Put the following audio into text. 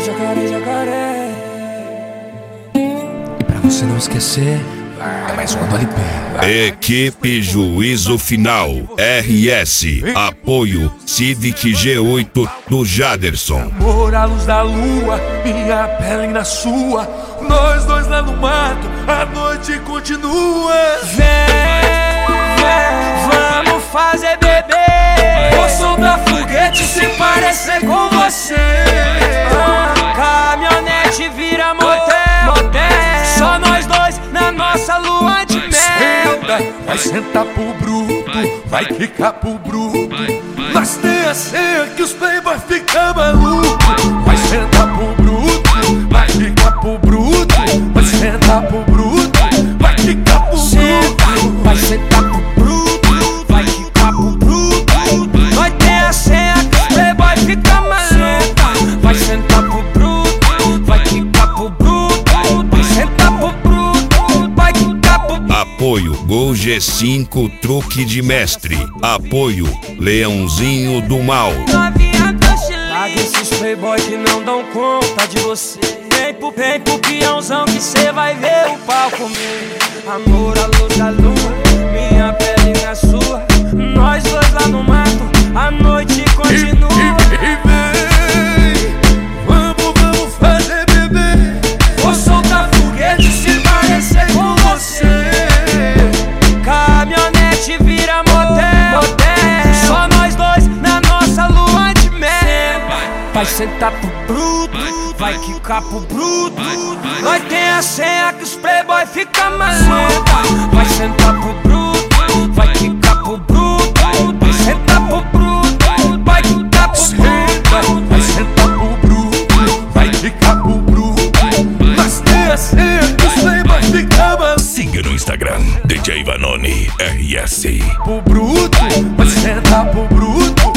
jacaré, jacaré. E pra você não esquecer, é mais um do LP. Equipe Juízo Final RS. Apoio Civic G8 do Jaderson. Amor à luz da lua, minha pele na sua. Nós dois lá no mato, a noite continua. Vem, vamos fazer bebê. Vou soltar foguete se parecer com você. Caminhonete vira motel. Só nós dois na nossa lua de mel. Vai sentar pro bruto, vai ficar pro bruto. Mas tem a senha que os playboy ficam malucos. Vai sentar pro bruto, vai ficar pro bruto. Vai sentar pro bruto, vai ficar pro bruto. Vai sentar pro bruto, vai ficar pro bruto. Nós tem a senha que os playboy fica maluco. Vai sentar pro bruto, vai ficar pro bruto. Vai sentar pro bruto, vai ficar pro bruto. Apoio Gol G5 Truque de Mestre. Apoio Leãozinho do Mal. Larga esses playboy que não dão conta de você. Vem pro peãozão que cê vai ver o pau comer. Amor à luz da lua, minha pele na sua. Nós dois lá no mato, a noite continua. Vamos fazer bebê. Vou soltar foguete se parecer com você. Caminhonete vira motel. Só nós dois na nossa lua de mel. Vai sentar pro bruto, vai quicar pro bruto. Nós tem a senha que os playboy fica maluco. Vai sentar pro bruto, vai quicar pro bruto. Vai sentar pro bruto, vai quicar pro bruto. Vai sentar pro bruto, vai ficar pro bruto. Mas tem a senha que os playboy ficam malucos. Siga no Instagram DJ Vanoni RS. Pro bruto, vai sentar pro bruto.